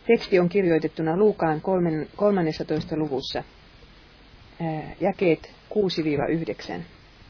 Teksti on kirjoitettuna Luukaan 13. luvussa, jakeet 6-9.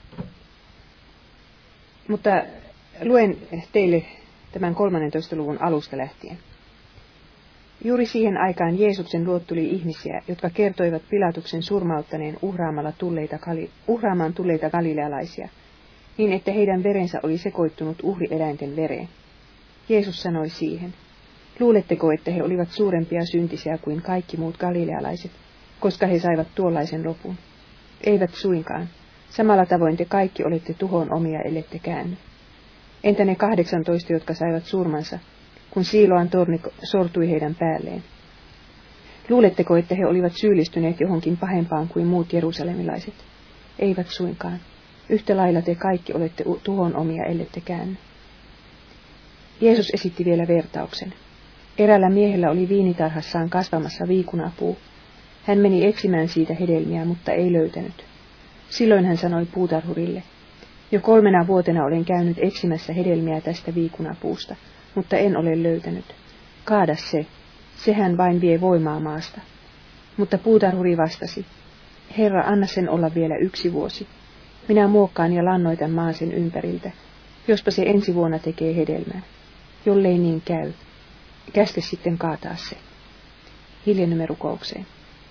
Mutta luen teille tämän 13. luvun alusta lähtien. Juuri siihen aikaan Jeesuksen luo tuli ihmisiä, jotka kertoivat Pilatuksen surmauttaneen uhraamaan tulleita galilealaisia, niin että heidän verensä oli sekoittunut uhrieläinten vereen. Jeesus sanoi siihen, luuletteko, että he olivat suurempia syntisiä kuin kaikki muut galilealaiset, koska he saivat tuollaisen lopun? Eivät suinkaan. Samalla tavoin te kaikki olette tuhon omia, ellette käänny. Entä ne 18, jotka saivat surmansa, kun Siiloan torni sortui heidän päälleen? Luuletteko, että he olivat syyllistyneet johonkin pahempaan kuin muut jerusalemilaiset? Eivät suinkaan. Yhtä lailla te kaikki olette tuhon omia, ellette käänny. Jeesus esitti vielä vertauksen. Eräällä miehellä oli viinitarhassaan kasvamassa viikunapuu. Hän meni etsimään siitä hedelmiä, mutta ei löytänyt. Silloin hän sanoi puutarhurille, jo 3 vuotena olen käynyt etsimässä hedelmiä tästä viikunapuusta, mutta en ole löytänyt. Kaada se, sehän vain vie voimaa maasta. Mutta puutarhuri vastasi, Herra, anna sen olla vielä 1 vuosi. Minä muokkaan ja lannoitan maan sen ympäriltä, jospa se ensi vuonna tekee hedelmää. Jollei niin käy, käske sitten kaataa se. Hiljennymme rukoukseen.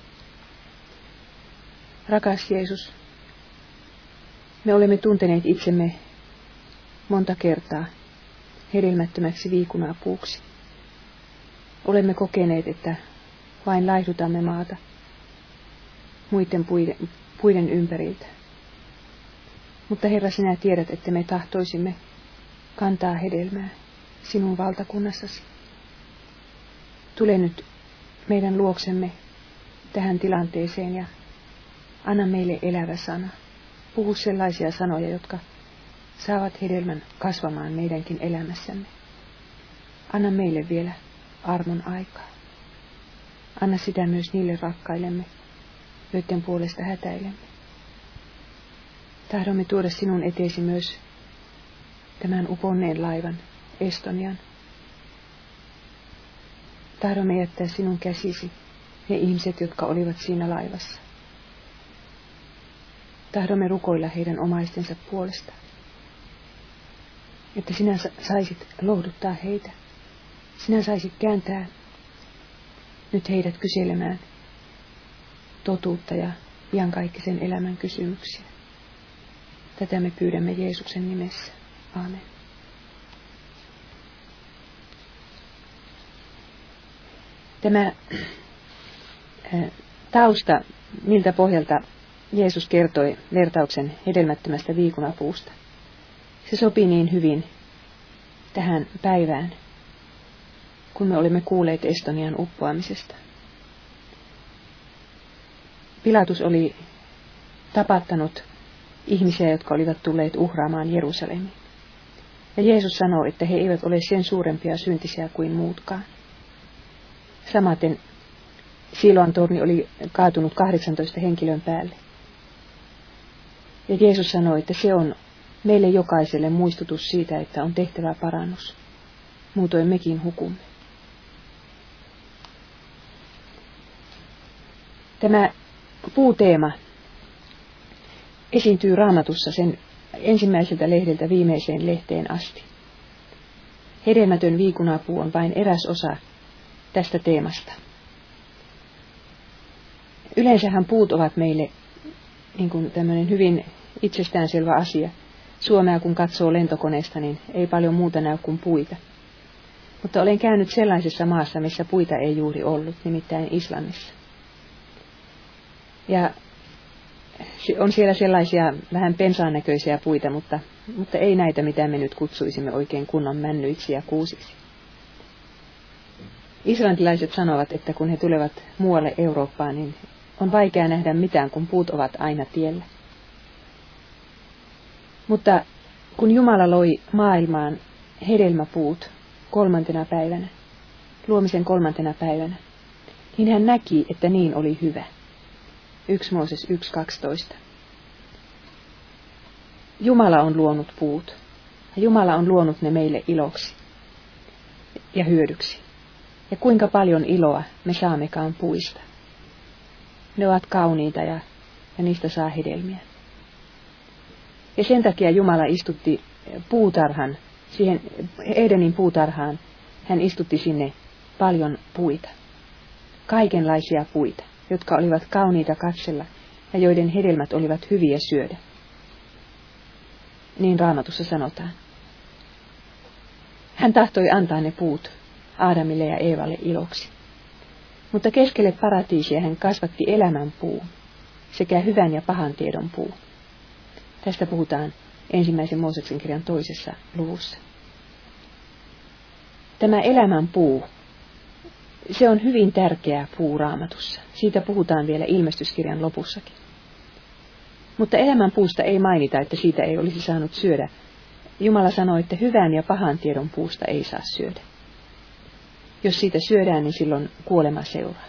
Rakas Jeesus, me olemme tunteneet itsemme monta kertaa hedelmättömäksi viikunapuuksi. Olemme kokeneet, että vain laihdutamme maata muiden puiden ympäriltä. Mutta Herra, sinä tiedät, että me tahtoisimme kantaa hedelmää sinun valtakunnassasi. Tule nyt meidän luoksemme tähän tilanteeseen ja anna meille elävä sana. Puhu sellaisia sanoja, jotka saavat hedelmän kasvamaan meidänkin elämässämme. Anna meille vielä armon aikaa. Anna sitä myös niille rakkaillemme, joiden puolesta hätäilemme. Tahdomme tuoda sinun eteesi myös tämän uponneen laivan, Estonian. Tahdomme jättää sinun käsisi ne ihmiset, jotka olivat siinä laivassa. Tahdomme rukoilla heidän omaistensa puolesta, että sinä saisit lohduttaa heitä. Sinä saisit kääntää nyt heidät kyselemään totuutta ja iankaikkisen elämän kysymyksiä. Tätä me pyydämme Jeesuksen nimessä. Aamen. Tämä tausta, miltä pohjalta Jeesus kertoi vertauksen hedelmättömästä viikunapuusta, se sopii niin hyvin tähän päivään, kun me olemme kuulleet Estonian uppoamisesta. Pilatus oli tapattanut ihmisiä, jotka olivat tulleet uhraamaan Jerusalemiin. Ja Jeesus sanoo, että he eivät ole sen suurempia syntisiä kuin muutkaan. Samaten Siiloan torni oli kaatunut 18 henkilön päälle. Ja Jeesus sanoi, että se on meille jokaiselle muistutus siitä, että on tehtävä parannus. Muutoin mekin hukumme. Tämä puuteema esiintyy Raamatussa sen ensimmäiseltä lehdeltä viimeiseen lehteen asti. Hedelmätön viikunapuu on vain eräs osa tästä teemasta. Yleensähän puut ovat meille niin kuin tämmöinen hyvin itsestäänselvä asia. Suomea kun katsoo lentokoneesta, niin ei paljon muuta näy kuin puita. Mutta olen käynyt sellaisessa maassa, missä puita ei juuri ollut, nimittäin Islannissa. Ja on siellä sellaisia vähän pensaan näköisiä puita, mutta ei näitä, mitä me nyt kutsuisimme oikein kunnon männyiksi ja kuusiksi. Islantilaiset sanovat, että kun he tulevat muualle Eurooppaan, niin on vaikea nähdä mitään, kun puut ovat aina tiellä. Mutta kun Jumala loi maailmaan hedelmäpuut 3. päivänä, luomisen 3. päivänä, niin hän näki, että niin oli hyvä. 1 Mooses 1.12. Jumala on luonut puut. Ja Jumala on luonut ne meille iloksi ja hyödyksi. Ja kuinka paljon iloa me saammekaan puista. Ne ovat kauniita ja niistä saa hedelmiä. Ja sen takia Jumala istutti puutarhan, siihen Edenin puutarhaan, hän istutti sinne paljon puita. Kaikenlaisia puita, jotka olivat kauniita katsella ja joiden hedelmät olivat hyviä syödä. Niin Raamatussa sanotaan. Hän tahtoi antaa ne puut Aadamille ja Eevalle iloksi. Mutta keskelle paratiisia hän kasvatti elämän puun sekä hyvän ja pahan tiedon puun. Tästä puhutaan 1. Mooseksen kirjan 2. luvussa. Tämä elämän puu, se on hyvin tärkeä puu Raamatussa. Siitä puhutaan vielä ilmestyskirjan lopussakin. Mutta elämän puusta ei mainita, että siitä ei olisi saanut syödä. Jumala sanoi, että hyvän ja pahan tiedon puusta ei saa syödä. Jos siitä syödään, niin silloin kuolema seuraa.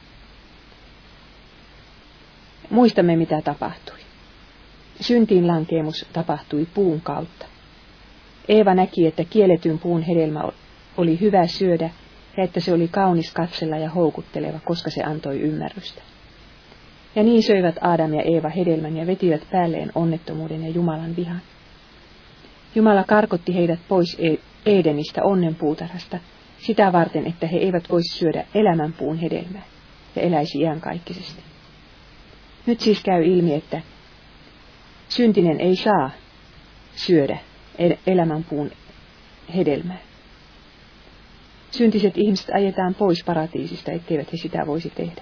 Muistamme, mitä tapahtui. Syntiinlankeemus tapahtui puun kautta. Eeva näki, että kielletyn puun hedelmä oli hyvä syödä ja että se oli kaunis katsella ja houkutteleva, koska se antoi ymmärrystä. Ja niin söivät Aadam ja Eeva hedelmän ja vetivät päälleen onnettomuuden ja Jumalan vihan. Jumala karkotti heidät pois Edenistä onnenpuutarhasta sitä varten, että he eivät voisi syödä elämänpuun hedelmää ja eläisi iankaikkisesti. Nyt siis käy ilmi, että syntinen ei saa syödä elämänpuun hedelmää. Syntiset ihmiset ajetaan pois paratiisista, etteivät he sitä voisi tehdä.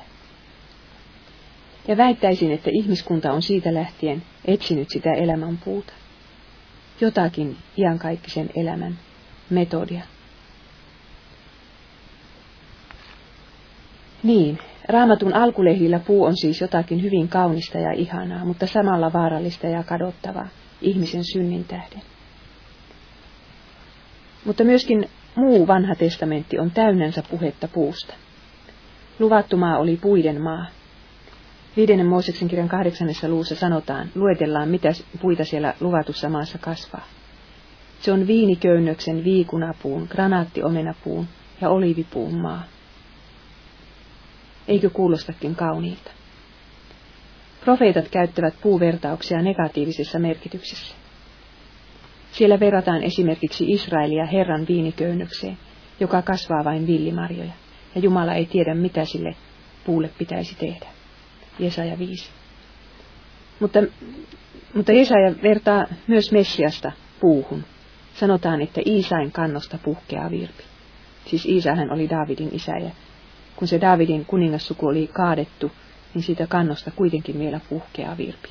Ja väittäisin, että ihmiskunta on siitä lähtien etsinyt sitä elämänpuuta. Jotakin iankaikkisen elämän metodia. Niin, Raamatun alkulehdillä puu on siis jotakin hyvin kaunista ja ihanaa, mutta samalla vaarallista ja kadottavaa ihmisen synnin tähden. Mutta myöskin muu vanha testamentti on täynnänsä puhetta puusta. Luvattu maa oli puiden maa. 5. Mooseksen kirjan 8. luvussa sanotaan, luetellaan mitä puita siellä luvatussa maassa kasvaa. Se on viiniköynnöksen, viikunapuun, granaattiomenapuun ja oliivipuun maa. Eikö kuulostakin kauniilta? Profeetat käyttävät puuvertauksia negatiivisessa merkityksessä. Siellä verrataan esimerkiksi Israelia Herran viiniköynnökseen, joka kasvaa vain villimarjoja, ja Jumala ei tiedä, mitä sille puulle pitäisi tehdä. Jesaja 5. Mutta Jesaja vertaa myös Messiasta puuhun. Sanotaan, että Iisain kannosta puhkeaa virpi. Siis Iisahän oli Daavidin isä, ja kun se Daavidin kuningassuku oli kaadettu, niin siitä kannosta kuitenkin vielä puhkeaa virpi.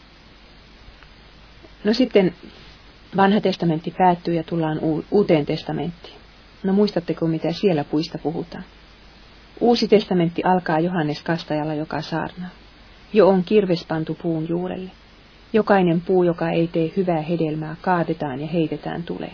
No sitten vanha testamentti päättyy ja tullaan uuteen testamenttiin. No muistatteko, mitä siellä puista puhutaan? Uusi testamentti alkaa Johannes Kastajalla, joka saarnaa. Jo on kirves pantu puun juurelle. Jokainen puu, joka ei tee hyvää hedelmää, kaadetaan ja heitetään tuleen.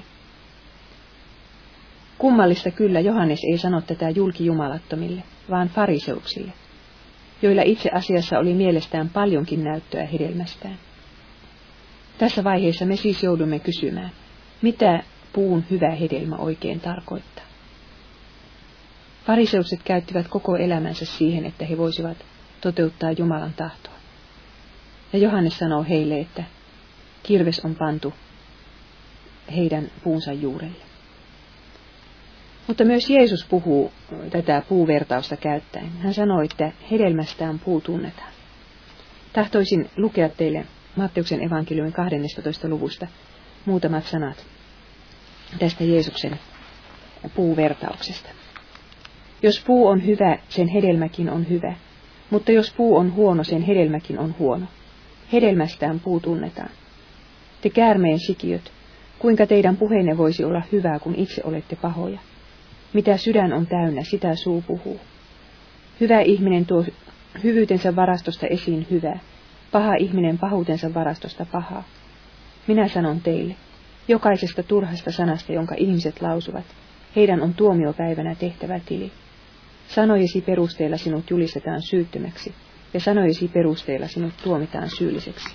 Kummallista kyllä Johannes ei sano tätä julkijumalattomille, vaan fariseuksille, joilla itse asiassa oli mielestään paljonkin näyttöä hedelmästään. Tässä vaiheessa me siis joudumme kysymään, mitä puun hyvä hedelmä oikein tarkoittaa. Fariseukset käyttivät koko elämänsä siihen, että he voisivat toteuttaa Jumalan tahtoa. Ja Johannes sanoo heille, että kirves on pantu heidän puunsa juurelle. Mutta myös Jeesus puhuu tätä puuvertausta käyttäen. Hän sanoi, että hedelmästään puu tunnetaan. Tahtoisin lukea teille Matteuksen evankeliumin 12. luvusta muutamat sanat tästä Jeesuksen puuvertauksesta. Jos puu on hyvä, sen hedelmäkin on hyvä. Mutta jos puu on huono, sen hedelmäkin on huono. Hedelmästään puu tunnetaan. Te käärmeen sikiöt, kuinka teidän puheenne voisi olla hyvää, kun itse olette pahoja? Mitä sydän on täynnä, sitä suu puhuu. Hyvä ihminen tuo hyvyytensä varastosta esiin hyvää. Paha ihminen pahuutensa varastosta pahaa. Minä sanon teille, jokaisesta turhasta sanasta, jonka ihmiset lausuvat, heidän on tuomiopäivänä tehtävä tili. Sanojesi perusteella sinut julistetaan syyttömäksi, ja sanojesi perusteella sinut tuomitaan syylliseksi.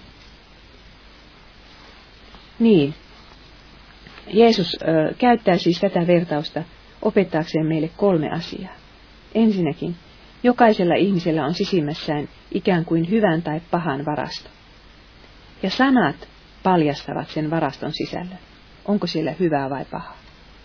Niin, Jeesus käyttää siis tätä vertausta opettaakseen meille 3 asiaa. Ensinnäkin, jokaisella ihmisellä on sisimmässään ikään kuin hyvän tai pahan varasto. Ja sanat paljastavat sen varaston sisällön. Onko siellä hyvää vai pahaa?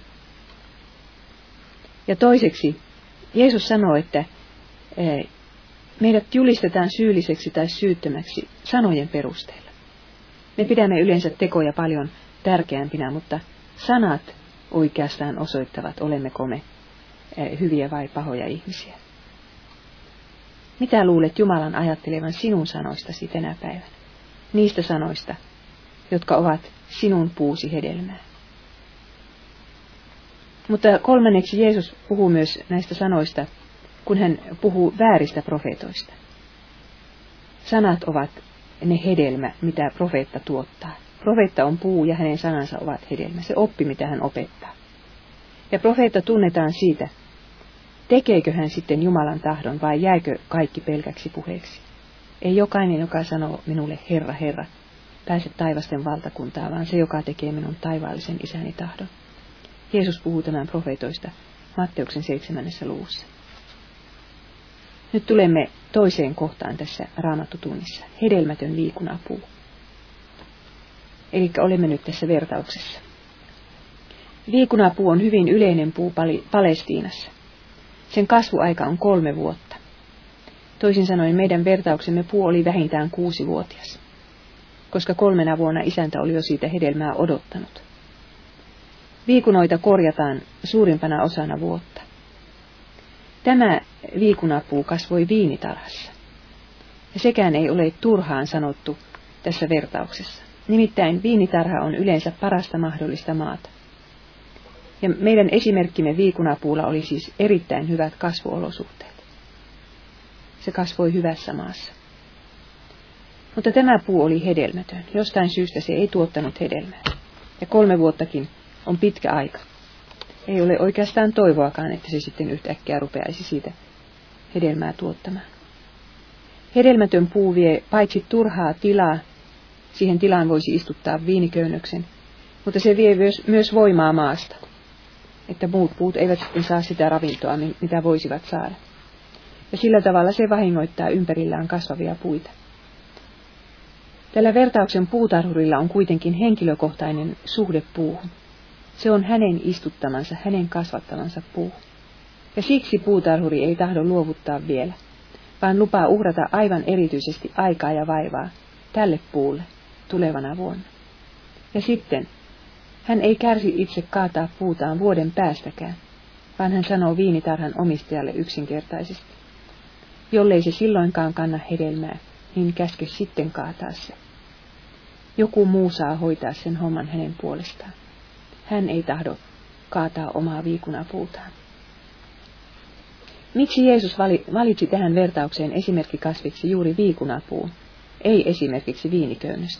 Ja toiseksi, Jeesus sanoo, että meidät julistetaan syylliseksi tai syyttömäksi sanojen perusteella. Me pidämme yleensä tekoja paljon tärkeämpinä, mutta sanat oikeastaan osoittavat, olemmeko me hyviä vai pahoja ihmisiä. Mitä luulet Jumalan ajattelevan sinun sanoistasi tänä päivänä? Niistä sanoista, jotka ovat sinun puusi hedelmää. Mutta kolmanneksi Jeesus puhuu myös näistä sanoista, kun hän puhuu vääristä profeetoista. Sanat ovat ne hedelmä, mitä profeetta tuottaa. Profeetta on puu ja hänen sanansa ovat hedelmä. Se oppi, mitä hän opettaa. Ja profeetta tunnetaan siitä, tekeekö hän sitten Jumalan tahdon vai jääkö kaikki pelkäksi puheeksi. Ei jokainen, joka sanoo minulle Herra, Herra, pääse taivasten valtakuntaan, vaan se, joka tekee minun taivaallisen isäni tahdon. Jeesus puhuu tämän profeetoista Matteuksen 7. luvussa. Nyt tulemme toiseen kohtaan tässä Raamattutunnissa. Hedelmätön viikunapuu. Eli olemme nyt tässä vertauksessa. Viikunapuu on hyvin yleinen puu Palestiinassa. Sen kasvuaika on 3 vuotta. Toisin sanoen meidän vertauksemme puu oli vähintään 6-vuotias, koska 3 vuonna isäntä oli jo siitä hedelmää odottanut. Viikunoita korjataan suurimpana osana vuotta. Tämä viikunapuu kasvoi viinitarhassa. Ja sekään ei ole turhaan sanottu tässä vertauksessa. Nimittäin viinitarha on yleensä parasta mahdollista maata. Ja meidän esimerkkimme viikunapuulla oli siis erittäin hyvät kasvuolosuhteet. Se kasvoi hyvässä maassa. Mutta tämä puu oli hedelmätön. Jostain syystä se ei tuottanut hedelmää. Ja 3 vuottakin on pitkä aika. Ei ole oikeastaan toivoakaan, että se sitten yhtäkkiä rupeaisi siitä hedelmää tuottamaan. Hedelmätön puu vie paitsi turhaa tilaa, siihen tilaan voisi istuttaa viiniköynnöksen, mutta se vie myös voimaa maasta, että muut puut eivät sitten saa sitä ravintoa, mitä voisivat saada. Ja sillä tavalla se vahingoittaa ympärillään kasvavia puita. Tällä vertauksen puutarhurilla on kuitenkin henkilökohtainen suhde puuhun. Se on hänen istuttamansa, hänen kasvattamansa puu. Ja siksi puutarhuri ei tahdo luovuttaa vielä, vaan lupaa uhrata aivan erityisesti aikaa ja vaivaa tälle puulle tulevana vuonna. Ja sitten hän ei kärsi itse kaataa puutaan vuoden päästäkään, vaan hän sanoo viinitarhan omistajalle yksinkertaisesti: jollei se silloinkaan kanna hedelmää, niin käske sitten kaataa se. Joku muu saa hoitaa sen homman hänen puolestaan. Hän ei tahdo kaataa omaa viikunapuutaan. Miksi Jeesus valitsi tähän vertaukseen esimerkkikasviksi juuri viikunapuun, ei esimerkiksi viiniköynnöstä?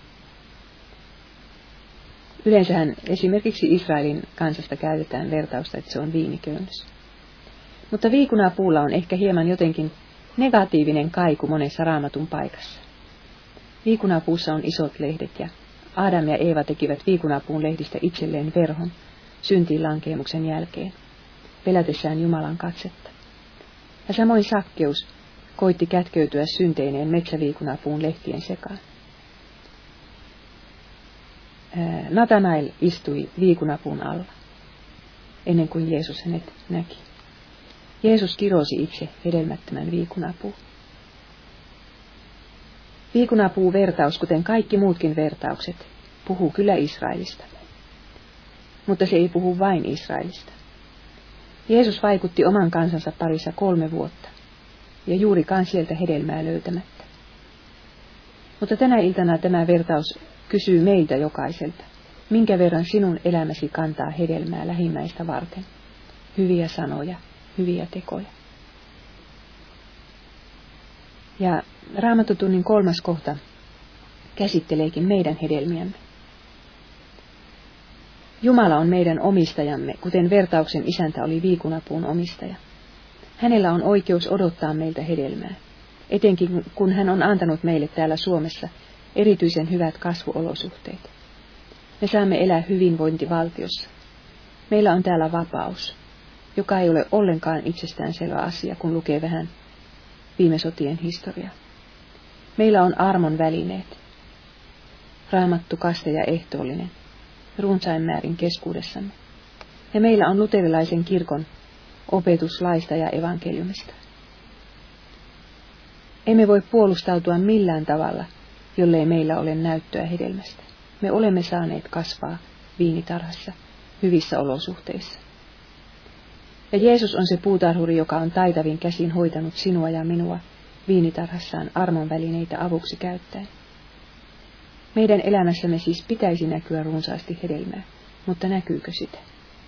Yleensähän esimerkiksi Israelin kansasta käytetään vertausta, että se on viiniköynnös. Mutta viikunapuulla on ehkä hieman jotenkin negatiivinen kaiku monessa Raamatun paikassa. Viikunapuussa on isot lehdet ja Adam ja Eeva tekivät viikunapuun lehdistä itselleen verhon syntiin lankeemuksen jälkeen, pelätessään Jumalan katsetta. Ja samoin Sakkeus koitti kätkeytyä synteineen metsäviikunapuun lehtien sekaan. Natanael istui viikunapuun alla, ennen kuin Jeesus hänet näki. Jeesus kirosi itse hedelmättömän viikunapuun. Viikunapuu-vertaus, kuten kaikki muutkin vertaukset, puhuu kyllä Israelista. Mutta se ei puhu vain Israelista. Jeesus vaikutti oman kansansa parissa 3 vuotta, ja juurikaan sieltä hedelmää löytämättä. Mutta tänä iltana tämä vertaus kysyy meiltä jokaiselta, minkä verran sinun elämäsi kantaa hedelmää lähimmäistä varten. Hyviä sanoja, hyviä tekoja. Ja Raamattutunnin 3. kohta käsitteleekin meidän hedelmiämme. Jumala on meidän omistajamme, kuten vertauksen isäntä oli viikunapuun omistaja. Hänellä on oikeus odottaa meiltä hedelmää, etenkin kun hän on antanut meille täällä Suomessa erityisen hyvät kasvuolosuhteet. Me saamme elää hyvinvointivaltiossa. Meillä on täällä vapaus, joka ei ole ollenkaan itsestäänselvä asia, kun lukee vähän viime sotien historiaa. Meillä on armon välineet, raamattu, kaste ja ehtoollinen, runsain määrin keskuudessamme. Ja meillä on luterilaisen kirkon opetus laista ja evankeliumista. Emme voi puolustautua millään tavalla, jollei meillä ole näyttöä hedelmästä. Me olemme saaneet kasvaa viinitarhassa hyvissä olosuhteissa. Ja Jeesus on se puutarhuri, joka on taitavin käsin hoitanut sinua ja minua viinitarhassaan armon välineitä avuksi käyttäen. Meidän elämässämme siis pitäisi näkyä runsaasti hedelmää, mutta näkyykö sitä?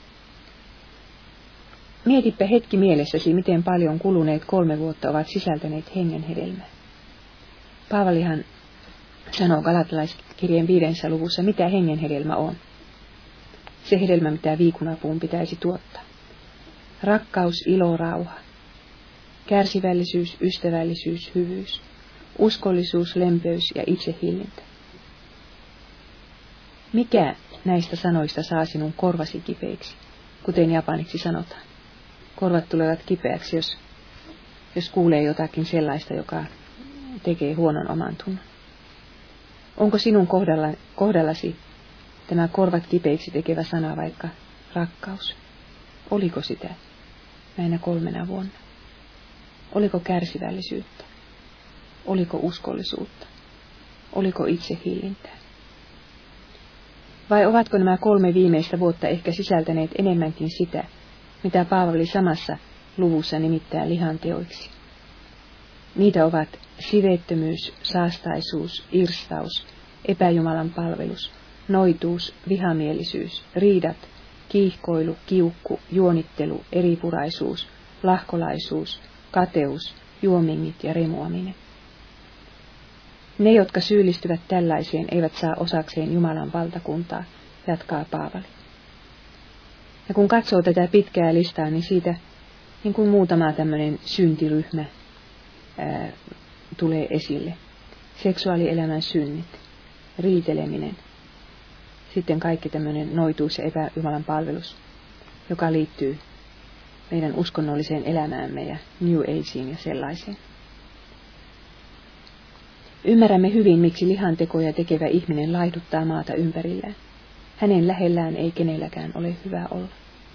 Mietipä hetki mielessäsi, miten paljon kuluneet 3 vuotta ovat sisältäneet hengen hedelmää. Paavalihan sanoo Galatalaiskirjeen 5. luvussa, mitä hengen hedelmä on. Se hedelmä, mitä viikunapuun pitäisi tuottaa. Rakkaus, ilo, rauha. Kärsivällisyys, ystävällisyys, hyvyys. Uskollisuus, lempeys ja itsehillintä. Mikä näistä sanoista saa sinun korvasi kipeiksi, kuten japaniksi sanotaan? Korvat tulevat kipeäksi, jos kuulee jotakin sellaista, joka tekee huonon omantunnon. Onko sinun kohdallasi tämä korvat kipeiksi tekevä sana vaikka rakkaus? Oliko sitä näinä 3 vuonna? Oliko kärsivällisyyttä? Oliko uskollisuutta? Oliko itsehillintää? Vai ovatko nämä 3 viimeistä vuotta ehkä sisältäneet enemmänkin sitä, mitä Paavali samassa luvussa nimittää lihanteoiksi? Niitä ovat siveettömyys, saastaisuus, irstaus, epäjumalan palvelus, noituus, vihamielisyys, riidat, kiihkoilu, kiukku, juonittelu, eripuraisuus, lahkolaisuus, kateus, juomingit ja remuaminen. Ne, jotka syyllistyvät tällaiseen, eivät saa osakseen Jumalan valtakuntaa, jatkaa Paavali. Ja kun katsoo tätä pitkää listaa, niin siitä niin kuin muutama tämmöinen syntiryhmä tulee esille. Seksuaalielämän synnit, riiteleminen, sitten kaikki tämmöinen noituus ja epäjumalan palvelus, joka liittyy meidän uskonnolliseen elämäämme ja New Ageen ja sellaiseen. Ymmärrämme hyvin, miksi lihantekoja tekevä ihminen laihduttaa maata ympärillään. Hänen lähellään ei kenelläkään ole hyvä olla.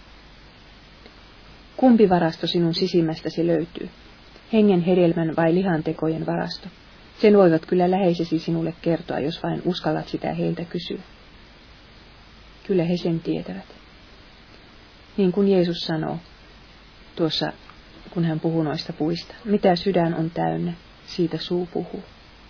Kumpi varasto sinun sisimmästäsi löytyy? Hengen hedelmän vai lihantekojen varasto? Sen voivat kyllä läheisesi sinulle kertoa, jos vain uskallat sitä heiltä kysyä. Kyllä he sen tietävät. Niin kuin Jeesus sanoo tuossa, kun hän puhuu noista puista. Mitä sydän on täynnä, siitä suu puhuu.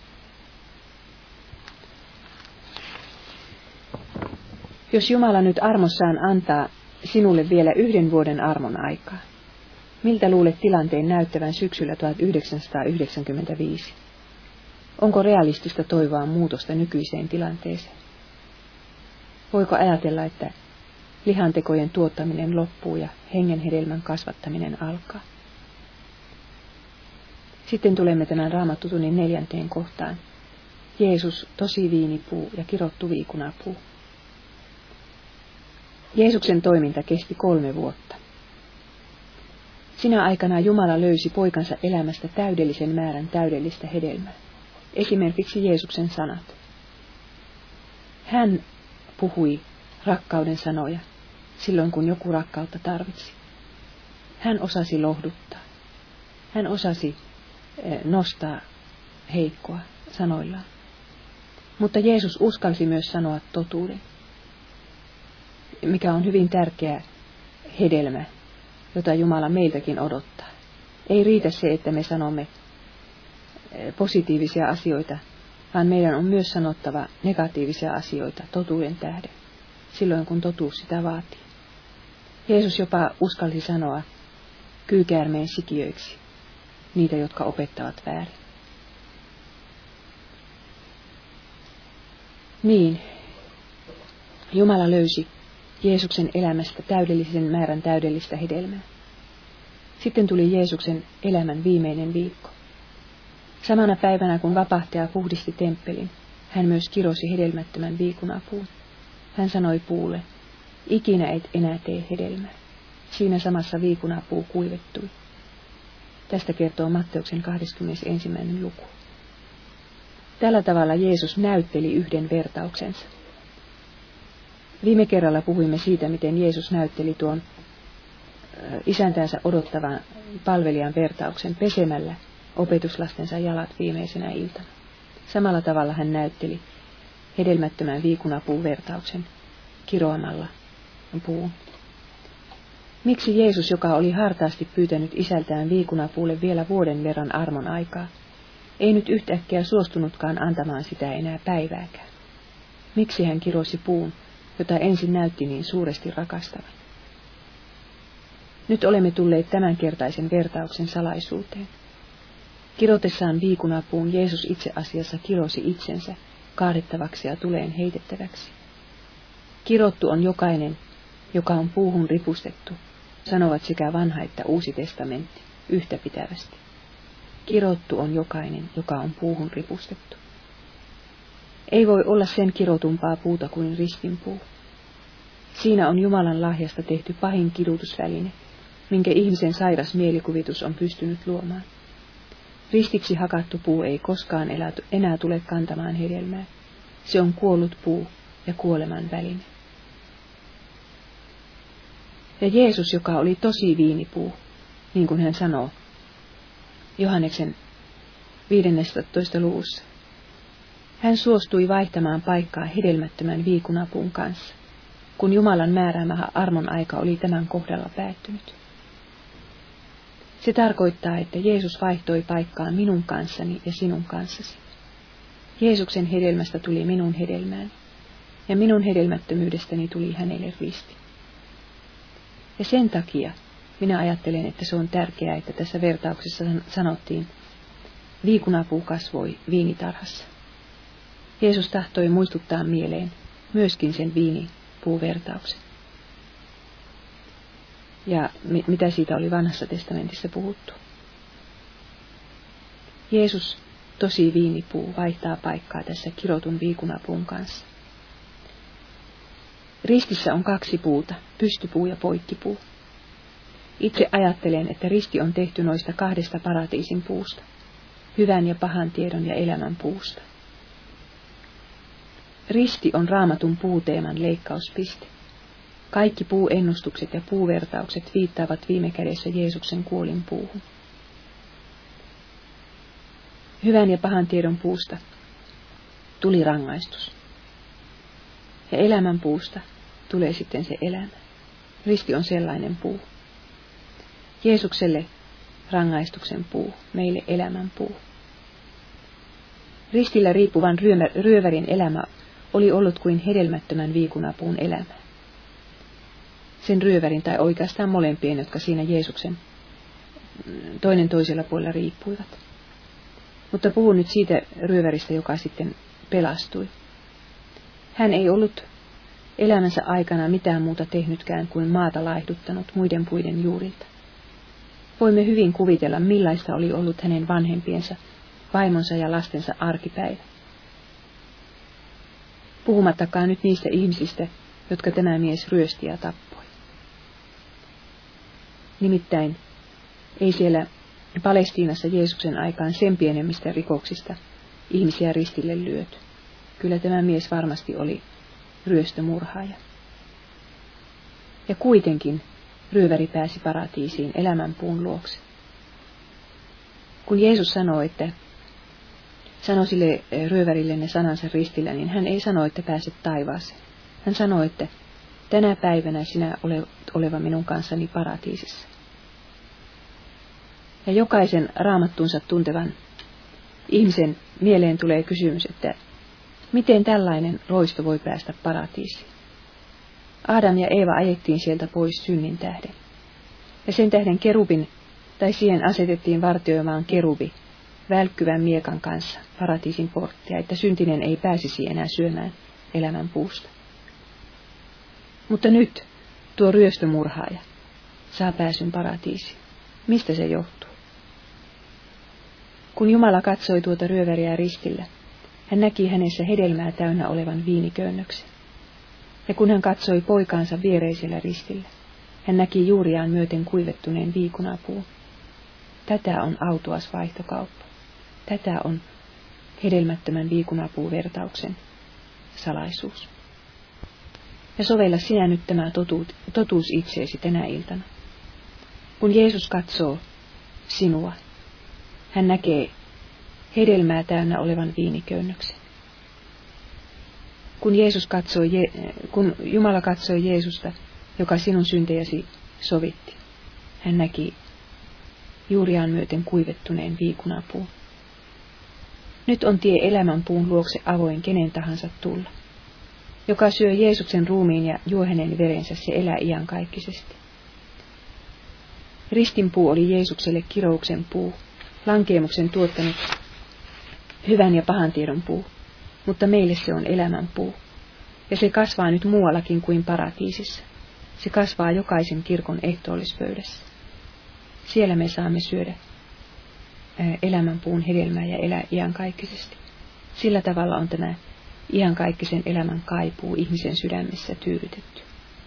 Jos Jumala nyt armossaan antaa sinulle vielä 1 vuoden armon aikaa, miltä luulet tilanteen näyttävän syksyllä 1995? Onko realistista toivoa muutosta nykyiseen tilanteeseen? Voiko ajatella, että lihantekojen tuottaminen loppuu ja hengen hedelmän kasvattaminen alkaa? Sitten tulemme tämän Raamattutunnin 4. kohtaan. Jeesus, tosi viinipuu ja kirottu viikunapuu. Jeesuksen toiminta kesti 3 vuotta. Sinä aikana Jumala löysi poikansa elämästä täydellisen määrän täydellistä hedelmää. Esimerkiksi Jeesuksen sanat. Hän puhui rakkauden sanoja silloin, kun joku rakkautta tarvitsi. Hän osasi lohduttaa. Hän osasi nostaa heikkoa sanoillaan. Mutta Jeesus uskalsi myös sanoa totuuden, mikä on hyvin tärkeä hedelmä, jota Jumala meiltäkin odottaa. Ei riitä se, että me sanomme positiivisia asioita, vaan meidän on myös sanottava negatiivisia asioita totuuden tähden, silloin kun totuus sitä vaatii. Jeesus jopa uskalsi sanoa kyykäärmeen sikiöiksi niitä, jotka opettavat väärin. Niin, Jumala löysi Jeesuksen elämästä täydellisen määrän täydellistä hedelmää. Sitten tuli Jeesuksen elämän viimeinen viikko. Samana päivänä, kun vapahtaja puhdisti temppelin, hän myös kirosi hedelmättömän viikunapuun. Hän sanoi puulle, ikinä et enää tee hedelmää. Siinä samassa viikunapuu kuivettui. Tästä kertoo Matteuksen 21. luku. Tällä tavalla Jeesus näytteli yhden vertauksensa. Viime kerralla puhuimme siitä, miten Jeesus näytteli tuon isäntäänsä odottavan palvelijan vertauksen pesemällä opetuslastensa jalat viimeisenä iltana. Samalla tavalla hän näytteli hedelmättömän viikunapuun vertauksen kiroamalla puun. Miksi Jeesus, joka oli hartaasti pyytänyt isältään viikunapuulle vielä vuoden verran armon aikaa, ei nyt yhtäkkiä suostunutkaan antamaan sitä enää päivääkään? Miksi hän kirosi puun, jota ensin näytti niin suuresti rakastavan? Nyt olemme tulleet tämänkertaisen vertauksen salaisuuteen. Kirotessaan viikunapuun Jeesus itse asiassa kirosi itsensä kaadettavaksi ja tuleen heitettäväksi. Kirottu on jokainen, joka on puuhun ripustettu, sanovat sekä vanha että uusi testamentti yhtäpitävästi. Kirottu on jokainen, joka on puuhun ripustettu. Ei voi olla sen kirotumpaa puuta kuin ristinpuu. Siinä on Jumalan lahjasta tehty pahin kidutusväline, minkä ihmisen sairas mielikuvitus on pystynyt luomaan. Ristiksi hakattu puu ei koskaan enää tule kantamaan hedelmää. Se on kuollut puu ja kuoleman väline. Ja Jeesus, joka oli tosi viinipuu, niin kuin hän sanoo Johanneksen 15. luvussa. Hän suostui vaihtamaan paikkaa hedelmättömän viikunapuun kanssa, kun Jumalan määräämä armon aika oli tämän kohdalla päättynyt. Se tarkoittaa, että Jeesus vaihtoi paikkaan minun kanssani ja sinun kanssasi. Jeesuksen hedelmästä tuli minun hedelmääni, ja minun hedelmättömyydestäni tuli hänelle risti. Ja sen takia minä ajattelen, että se on tärkeää, että tässä vertauksessa sanottiin, viikunapuu kasvoi viinitarhassa. Jeesus tahtoi muistuttaa mieleen myöskin sen viinipuuvertauksen. Ja mitä siitä oli vanhassa testamentissa puhuttu. Jeesus, tosi viinipuu, vaihtaa paikkaa tässä kirotun viikunapuun kanssa. Ristissä on kaksi puuta, pystypuu ja poikkipuu. Itse ajattelen, että risti on tehty noista kahdesta paratiisin puusta, hyvän ja pahan tiedon ja elämän puusta. Risti on Raamatun puuteeman leikkauspiste. Kaikki puuennustukset ja puuvertaukset viittaavat viime kädessä Jeesuksen kuolinpuuhun. Hyvän ja pahan tiedon puusta tuli rangaistus. Ja elämän puusta tulee sitten se elämä. Risti on sellainen puu. Jeesukselle rangaistuksen puu, meille elämän puu. Ristillä riippuvan ryövärin elämä oli ollut kuin hedelmättömän viikunapuun elämä. Sen ryövärin tai oikeastaan molempien, jotka siinä Jeesuksen toinen toisella puolella riippuivat. Mutta puhun nyt siitä ryöväristä, joka sitten pelastui. Hän ei ollut elämänsä aikana mitään muuta tehnytkään kuin maata laihduttanut muiden puiden juurilta. Voimme hyvin kuvitella, millaista oli ollut hänen vanhempiensa, vaimonsa ja lastensa arkipäivä. Puhumattakaan nyt niistä ihmisistä, jotka tämä mies ryösti ja tappoi. Nimittäin ei siellä Palestiinassa Jeesuksen aikaan sen pienemmistä rikoksista ihmisiä ristille lyöty. Kyllä tämä mies varmasti oli ryöstömurhaaja. Ja kuitenkin ryöväri pääsi paratiisiin elämänpuun luokse. Kun Jeesus sanoi sille ryövärille ne sanansa ristillä, niin hän ei sano, että pääset taivaaseen. Hän sanoi, että tänä päivänä sinä olet oleva minun kanssani paratiisissa. Ja jokaisen raamattunsa tuntevan ihmisen mieleen tulee kysymys, että miten tällainen roisto voi päästä paratiisiin? Adam ja Eeva ajettiin sieltä pois synnin tähden. Ja sen tähden kerubin, tai siihen asetettiin vartioimaan kerubi, välkkyvän miekan kanssa paratiisin porttia, että syntinen ei pääsisi enää syömään elämän puusta. Mutta nyt tuo ryöstömurhaaja saa pääsyn paratiisiin. Mistä se johtuu? Kun Jumala katsoi tuota ryöväriä ristillä, hän näki hänessä hedelmää täynnä olevan viiniköynnöksen. Ja kun hän katsoi poikaansa viereisellä ristillä, Hän näki juuriaan myöten kuivettuneen viikunapuun. Tätä on autuas vaihtokauppa. Tätä on hedelmättömän viikunapuuvertauksen salaisuus. Ja sovella sinä nyt tämä totuus itseesi tänä iltana. Kun Jeesus katsoo sinua, hän näkee hedelmää täynnä olevan viiniköynnöksen. Kun Jumala katsoi Jeesusta, joka sinun syntejäsi sovitti, hän näki juuriaan myöten kuivettuneen viikunapuun. Nyt on tie elämän puun luokse avoin kenen tahansa tulla. Joka syö Jeesuksen ruumiin ja juo hänen verensä, se elää iankaikkisesti. Ristinpuu oli Jeesukselle kirouksen puu, lankeemuksen tuottanut hyvän ja pahan tiedon puu, mutta meille se on elämän puu. Ja se kasvaa nyt muuallakin kuin paratiisissa. Se kasvaa jokaisen kirkon ehtoollispöydässä. Siellä me saamme syödä elämän puun hedelmää ja elää iankaikkisesti. Sillä tavalla on tämä iankaikkisen elämän kaipuu ihmisen sydämessä tyydytetty.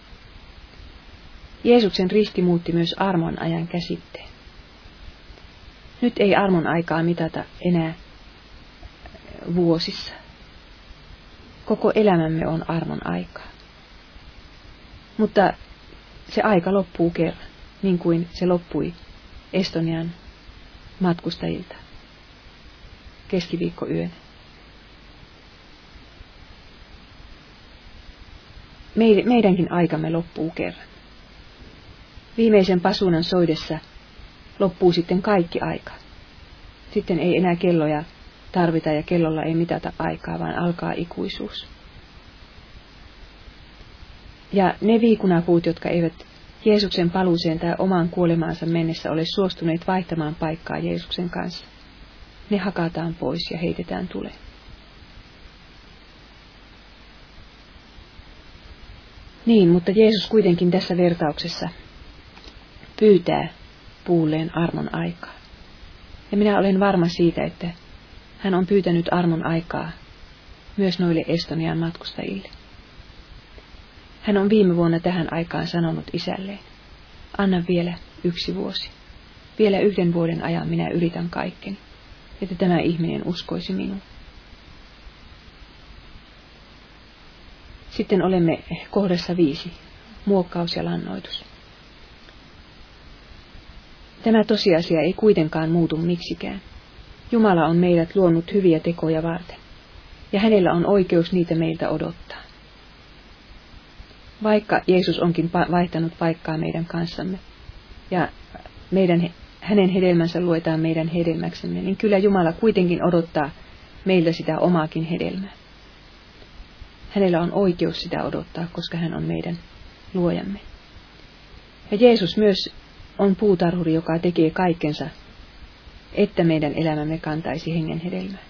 Jeesuksen risti muutti myös armon ajan käsitteen. Nyt ei armon aikaa mitata enää vuosissa. Koko elämämme on armon aikaa. Mutta se aika loppuu kerran, niin kuin se loppui Estonian matkustajilta keskiviikkoyönä. Meidänkin aikamme loppuu kerran. Viimeisen pasuunan soidessa loppuu sitten kaikki aika. Sitten ei enää kelloja tarvita ja kellolla ei mitata aikaa, vaan alkaa ikuisuus. Ja ne viikunapuut, jotka eivät Jeesuksen paluuseen tai omaan kuolemaansa mennessä ole suostuneet vaihtamaan paikkaa Jeesuksen kanssa, ne hakataan pois ja heitetään tuleen. Niin, mutta Jeesus kuitenkin tässä vertauksessa pyytää puulleen armon aikaa. Ja minä olen varma siitä, että hän on pyytänyt armon aikaa myös noille Estonian matkustajille. Hän on viime vuonna tähän aikaan sanonut isälleen, anna vielä 1 vuosi. Vielä 1 vuoden ajan minä yritän kaikkeni, että tämä ihminen uskoisi minuun. Sitten olemme kohdassa 5, muokkaus ja lannoitus. Tämä tosiasia ei kuitenkaan muutu miksikään. Jumala on meidät luonut hyviä tekoja varten, ja hänellä on oikeus niitä meiltä odottaa. Vaikka Jeesus onkin vaihtanut paikkaa meidän kanssamme, ja hänen hedelmänsä luetaan meidän hedelmäksemme, niin kyllä Jumala kuitenkin odottaa meiltä sitä omaakin hedelmää. Hänellä on oikeus sitä odottaa, koska hän on meidän luojamme. Ja Jeesus myös on puutarhuri, joka tekee kaikkensa, että meidän elämämme kantaisi hengen hedelmää.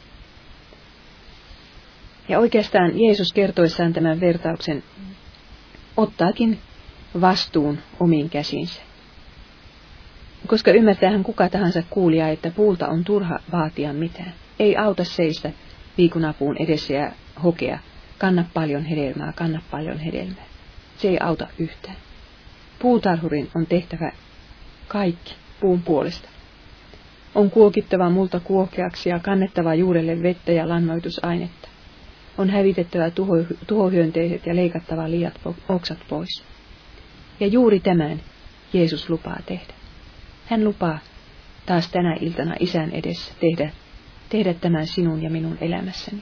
Ja oikeastaan Jeesus kertoessaan tämän vertauksen ottaakin vastuun omiin käsiinsä. Koska ymmärtäähän kuka tahansa kuulija, että puulta on turha vaatia mitään. Ei auta seistä viikunapuun edessä ja hokea, kanna paljon hedelmää, kanna paljon hedelmää. Se ei auta yhtään. Puutarhurin on tehtävä kaikki puun puolesta. On kuokittava multa kuokeaksi ja kannettava juurelle vettä ja lannoitusainetta. On hävitettävä tuhohyönteiset ja leikattava liiat oksat pois. Ja juuri tämän Jeesus lupaa tehdä. Hän lupaa taas tänä iltana Isän edessä tehdä tämän sinun ja minun elämässäni.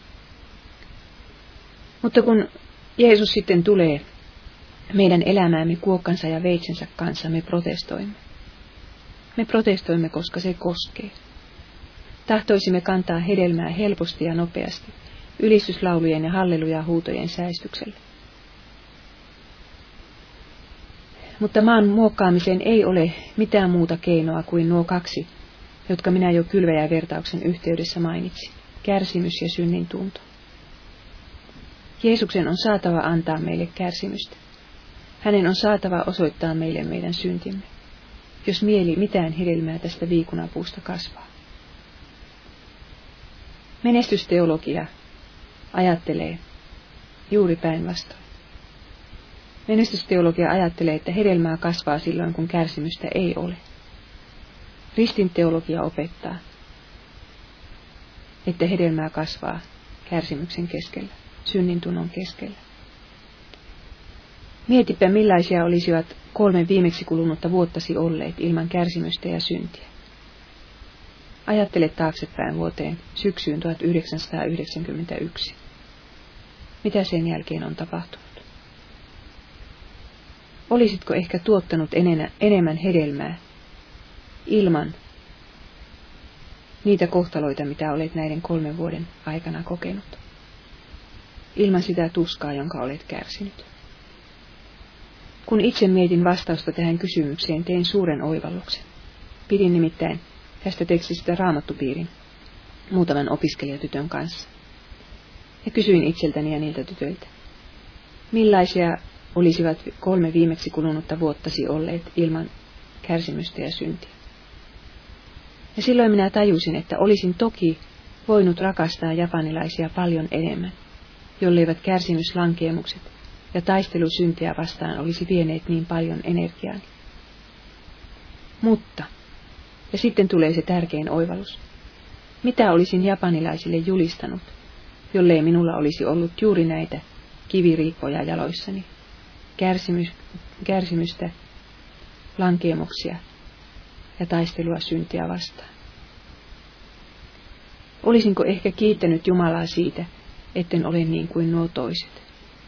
Mutta kun Jeesus sitten tulee meidän elämäämme kuokkansa ja veitsensä kanssa, me protestoimme. Me protestoimme, koska se koskee. Tahtoisimme kantaa hedelmää helposti ja nopeasti, ylistyslaulujen ja halleluja-huutojen säistyksellä. Mutta maan muokkaamiseen ei ole mitään muuta keinoa kuin nuo 2, jotka minä jo kylväjävertauksen yhteydessä mainitsin, kärsimys ja synnin tunto. Jeesuksen on saatava antaa meille kärsimystä. Hänen on saatava osoittaa meille meidän syntimme, jos mieli mitään hedelmää tästä viikunapuusta kasvaa. Menestysteologia ajattelee juuri päinvastoin. Menestysteologia ajattelee, että hedelmää kasvaa silloin, kun kärsimystä ei ole. Ristinteologia opettaa, että hedelmää kasvaa kärsimyksen keskellä, synnintunnon keskellä. Mietipä, millaisia olisivat 3 viimeksi kulunutta vuottasi olleet ilman kärsimystä ja syntiä. Ajattele taaksepäin vuoteen syksyyn 1991. Mitä sen jälkeen on tapahtunut? Olisitko ehkä tuottanut enemmän hedelmää ilman niitä kohtaloita, mitä olet näiden 3 vuoden aikana kokenut? Ilman sitä tuskaa, jonka olet kärsinyt. Kun itse mietin vastausta tähän kysymykseen, tein suuren oivalluksen. Pidin nimittäin tästä tekstistä raamattupiirin muutaman opiskelijatytön kanssa. Ja kysyin itseltäni ja niiltä tytöiltä, millaisia olisivat 3 viimeksi kulunutta vuottasi olleet ilman kärsimystä ja syntiä. Ja silloin minä tajusin, että olisin toki voinut rakastaa japanilaisia paljon enemmän, jolleivät kärsimyslankeemukset ja taistelu syntiä vastaan olisi vieneet niin paljon energiaani. Mutta, ja sitten tulee se tärkein oivallus, mitä olisin japanilaisille julistanut, jollei minulla olisi ollut juuri näitä kiviriippoja jaloissani, kärsimystä, lankeemuksia ja taistelua syntiä vastaan. Olisinko ehkä kiittänyt Jumalaa siitä, etten ole niin kuin nuo toiset?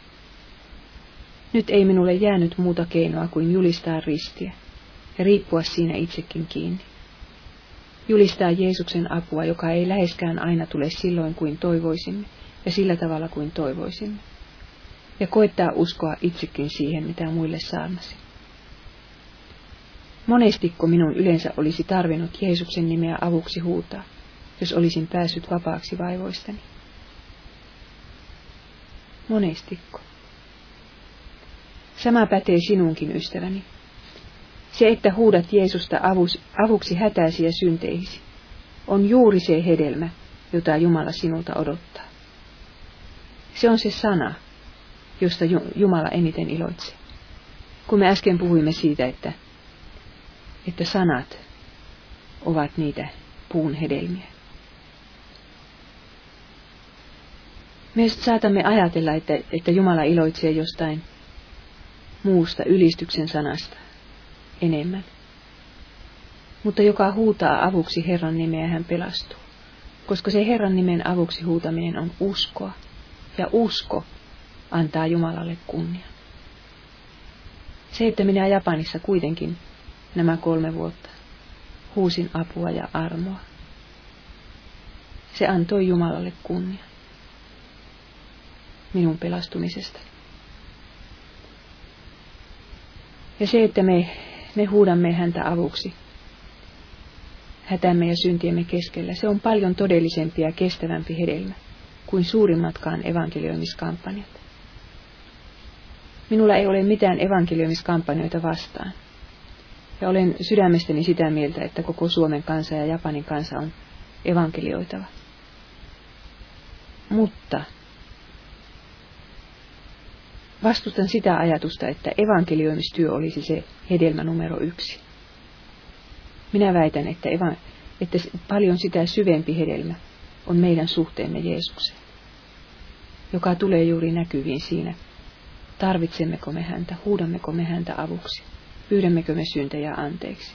Nyt ei minulle jäänyt muuta keinoa kuin julistaa ristiä ja riippua siinä itsekin kiinni. Julistaa Jeesuksen apua, joka ei läheskään aina tule silloin kuin toivoisimme ja sillä tavalla kuin toivoisimme. Ja koettaa uskoa itsekin siihen, mitä muille saarnasin. Monestiko minun yleensä olisi tarvinnut Jeesuksen nimeä avuksi huutaa, jos olisin päässyt vapaaksi vaivoistani? Monestiko? Sama pätee sinunkin, ystäväni. Se, että huudat Jeesusta avuksi hätääsi ja synteihisi, on juuri se hedelmä, jota Jumala sinulta odottaa. Se on se sana, josta Jumala eniten iloitsee. Kun me äsken puhuimme siitä, että sanat ovat niitä puun hedelmiä. Me saatamme ajatella, että Jumala iloitsee jostain muusta ylistyksen sanasta enemmän. Mutta joka huutaa avuksi Herran nimeä, hän pelastuu. Koska se Herran nimen avuksi huutaminen on uskoa. Ja usko antaa Jumalalle kunnian. Se, että minä Japanissa kuitenkin nämä 3 vuotta huusin apua ja armoa. Se antoi Jumalalle kunnian minun pelastumisesta. Ja se, että me huudamme häntä avuksi hätämme ja syntiemme keskellä, se on paljon todellisempi ja kestävämpi hedelmä kuin suurimmatkaan evankelioimiskampanjat. Minulla ei ole mitään evankelioimiskampanjoita vastaan. Ja olen sydämestäni sitä mieltä, että koko Suomen kansa ja Japanin kansa on evankelioitava. Mutta vastustan sitä ajatusta, että evankelioimistyö olisi se hedelmä numero 1. Minä väitän, että paljon sitä syvempi hedelmä on meidän suhteemme Jeesukseen, joka tulee juuri näkyviin siinä, tarvitsemmeko me häntä, huudammeko me häntä avuksi, pyydämmekö me syntejä anteeksi.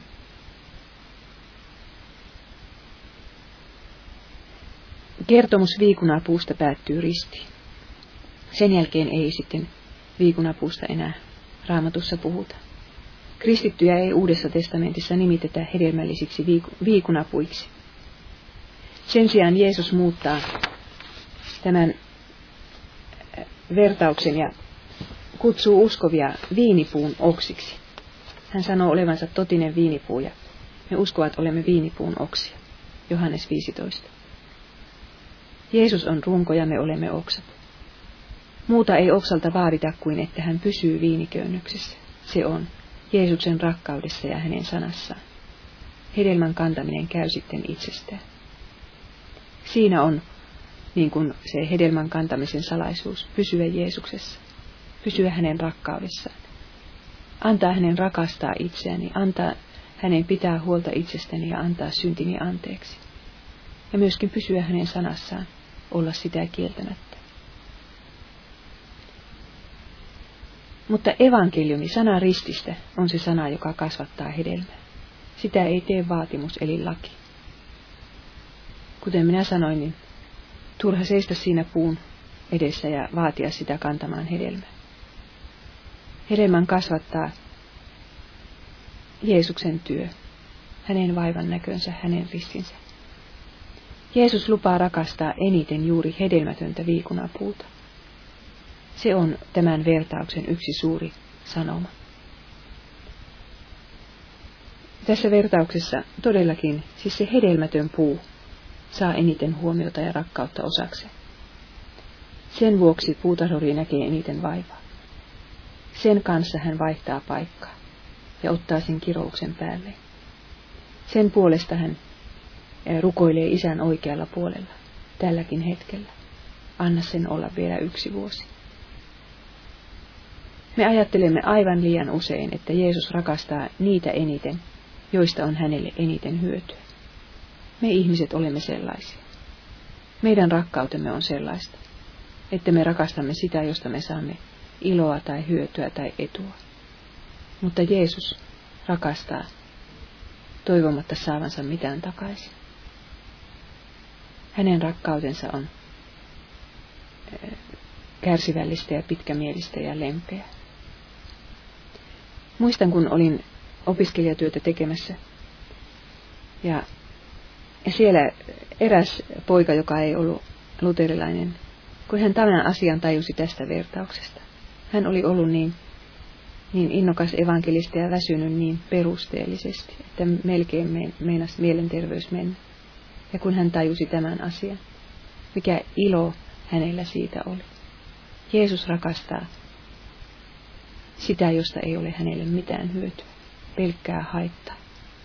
Kertomus viikunapuusta päättyy ristiin. Sen jälkeen ei sitten viikunapuusta enää Raamatussa puhuta. Kristittyjä ei Uudessa testamentissa nimitetä hedelmällisiksi viikunapuiksi. Sen sijaan Jeesus muuttaa tämän vertauksen ja kutsuu uskovia viinipuun oksiksi. Hän sanoo olevansa totinen viinipuu ja me uskovat olemme viinipuun oksia. Johannes 15. Jeesus on runko ja me olemme oksat. Muuta ei oksalta vaadita kuin, että hän pysyy viiniköynnöksessä. Se on Jeesuksen rakkaudessa ja hänen sanassaan. Hedelmän kantaminen käy sitten itsestään. Siinä on niin kuin se hedelmän kantamisen salaisuus, pysyä Jeesuksessa. pysyä hänen rakkaudessaan. Antaa hänen rakastaa itseäni, antaa hänen pitää huolta itsestäni ja antaa syntini anteeksi. Ja myöskin pysyä hänen sanassaan, olla sitä kieltämättä. Mutta evankeliumi, sana rististä, on se sana, joka kasvattaa hedelmää. Sitä ei tee vaatimus eli laki. Kuten minä sanoin, niin turha seistä siinä puun edessä ja vaatia sitä kantamaan hedelmää. Hedelmän kasvattaa Jeesuksen työ, hänen vaivan näkönsä, hänen ristinsä. Jeesus lupaa rakastaa eniten juuri hedelmätöntä viikunapuuta. Se on tämän vertauksen yksi suuri sanoma. Tässä vertauksessa todellakin siis se hedelmätön puu saa eniten huomiota ja rakkautta osakseen. Sen vuoksi puutarhuri näkee eniten vaivaa. Sen kanssa hän vaihtaa paikkaa ja ottaa sen kirouksen päälleen. Sen puolesta hän rukoilee Isän oikealla puolella tälläkin hetkellä. Anna sen olla vielä 1 vuosi. Me ajattelemme aivan liian usein, että Jeesus rakastaa niitä eniten, joista on hänelle eniten hyötyä. Me ihmiset olemme sellaisia. Meidän rakkautemme on sellaista, että me rakastamme sitä, josta me saamme iloa tai hyötyä tai etua. Mutta Jeesus rakastaa toivomatta saavansa mitään takaisin. Hänen rakkautensa on kärsivällistä ja pitkämielistä ja lempeää. Muistan, kun olin opiskelijatyötä tekemässä ja siellä eräs poika, joka ei ollut luterilainen, kun hän tämän asian tajusi tästä vertauksesta. Hän oli ollut niin innokas evankelisti ja väsynyt niin perusteellisesti, että melkein meinasi mielenterveys mennä. Ja kun hän tajusi tämän asian, mikä ilo hänellä siitä oli. Jeesus rakastaa sitä, josta ei ole hänelle mitään hyötyä, pelkkää haittaa.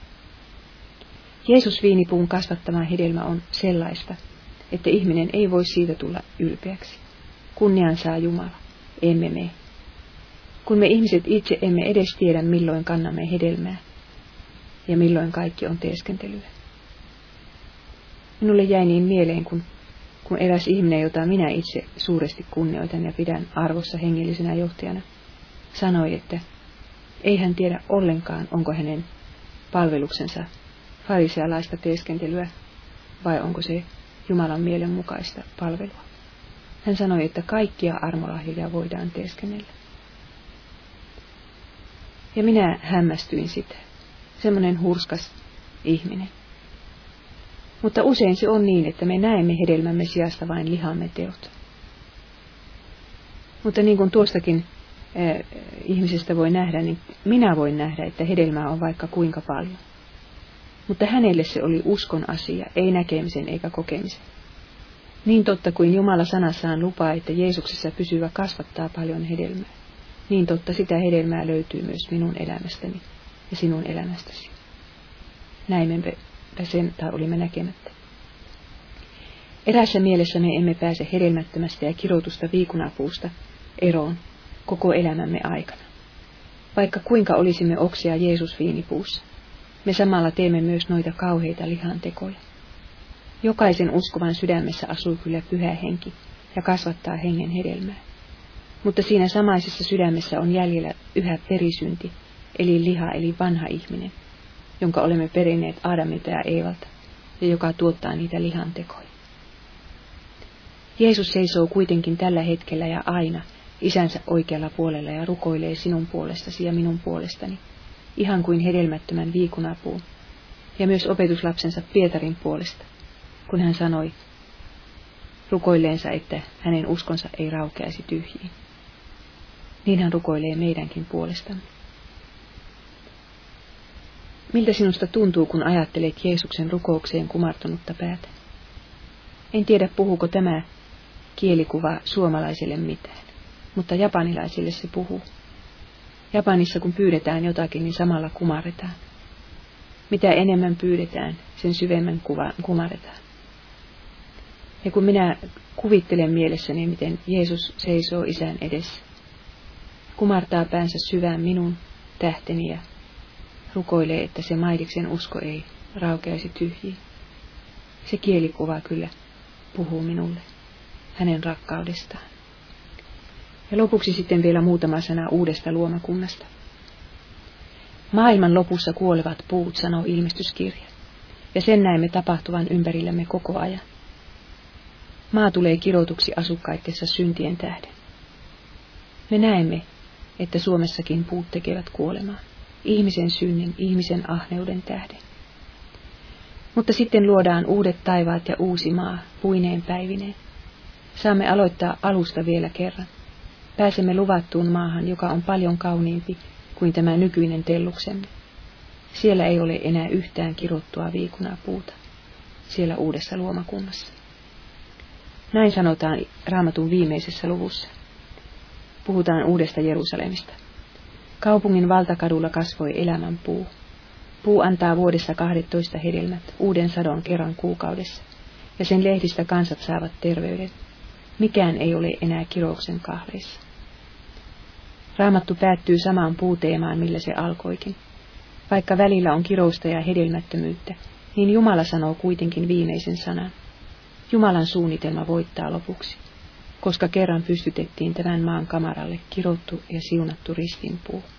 Jeesus viinipuun kasvattama hedelmä on sellaista, että ihminen ei voi siitä tulla ylpeäksi. Kunnian saa Jumala, emme me. Kun me ihmiset itse emme edes tiedä, milloin kannamme hedelmää ja milloin kaikki on teeskentelyä. Minulle jäi niin mieleen, kun eräs ihminen, jota minä itse suuresti kunnioitan ja pidän arvossa hengellisenä johtajana, sanoi, että ei hän tiedä ollenkaan, onko hänen palveluksensa farisealaista teeskentelyä vai onko se Jumalan mielen mukaista palvelua. Hän sanoi, että kaikkia armolahjoja voidaan teeskennellä. Ja minä hämmästyin sitä. Semmoinen hurskas ihminen. Mutta usein se on niin, että me näemme hedelmämme sijasta vain lihamme teot. Mutta niin kuin tuostakin ihmisestä voi nähdä, niin minä voin nähdä, että hedelmää on vaikka kuinka paljon. Mutta hänelle se oli uskon asia, ei näkemisen eikä kokemisen. Niin totta kuin Jumala sanassaan lupaa, että Jeesuksessa pysyvä kasvattaa paljon hedelmää, niin totta sitä hedelmää löytyy myös minun elämästäni ja sinun elämästäsi. Näimme sen tai olimme näkemättä. Eräässä mielessä me emme pääse hedelmättömästä ja kiroutusta viikunapuusta eroon koko elämämme aikana. Vaikka kuinka olisimme oksia Jeesus viinipuussa, me samalla teemme myös noita kauheita lihantekoja. Jokaisen uskovan sydämessä asuu kyllä Pyhä Henki ja kasvattaa hengen hedelmää. Mutta siinä samaisessa sydämessä on jäljellä yhä perisynti, eli liha, eli vanha ihminen, jonka olemme perineet Aadamilta ja Eevalta, ja joka tuottaa niitä lihantekoja. Jeesus seisoo kuitenkin tällä hetkellä ja aina Isänsä oikealla puolella ja rukoilee sinun puolestasi ja minun puolestani, ihan kuin hedelmättömän viikunapuun, ja myös opetuslapsensa Pietarin puolesta, kun hän sanoi rukoilleensa, että hänen uskonsa ei raukeaisi tyhjiin. Niin hän rukoilee meidänkin puolestamme. Miltä sinusta tuntuu, kun ajattelet Jeesuksen rukoukseen kumartunutta päätä? En tiedä, puhuuko tämä kielikuva suomalaiselle mitään, mutta japanilaisille se puhuu. Japanissa kun pyydetään jotakin, niin samalla kumarretaan. Mitä enemmän pyydetään, sen syvemmän kumarretaan. Ja kun minä kuvittelen mielessäni, miten Jeesus seisoo Isän edessä, kumartaa päänsä syvään minun tähteni ja rukoilee, että se Maidiksen usko ei raukeaisi tyhjiin. Se kielikuva kyllä puhuu minulle hänen rakkaudestaan. Ja lopuksi sitten vielä muutama sana uudesta luomakunnasta. Maailman lopussa kuolevat puut, sanoo ilmestyskirja, ja sen näemme tapahtuvan ympärillämme koko ajan. Maa tulee kiroutuksi asukkaittensa syntien tähden. Me näemme, että Suomessakin puut tekevät kuolemaa, ihmisen synnin, ihmisen ahneuden tähden. Mutta sitten luodaan uudet taivaat ja uusi maa, puineen päivineen. Saamme aloittaa alusta vielä kerran. Pääsemme luvattuun maahan, joka on paljon kauniimpi kuin tämä nykyinen telluksemme. Siellä ei ole enää yhtään kirottua viikunaa puuta, siellä uudessa luomakunnassa. Näin sanotaan Raamatun viimeisessä luvussa. Puhutaan uudesta Jerusalemista. Kaupungin valtakadulla kasvoi elämän puu. Puu antaa vuodessa 12 hedelmät, uuden sadon kerran kuukaudessa, ja sen lehdistä kansat saavat terveyden. Mikään ei ole enää kirouksen kahleissa. Raamattu päättyy samaan puuteemaan, millä se alkoikin. Vaikka välillä on kirousta ja hedelmättömyyttä, niin Jumala sanoo kuitenkin viimeisen sanan. Jumalan suunnitelma voittaa lopuksi, koska kerran pystytettiin tämän maan kamaralle kirottu ja siunattu ristinpuu.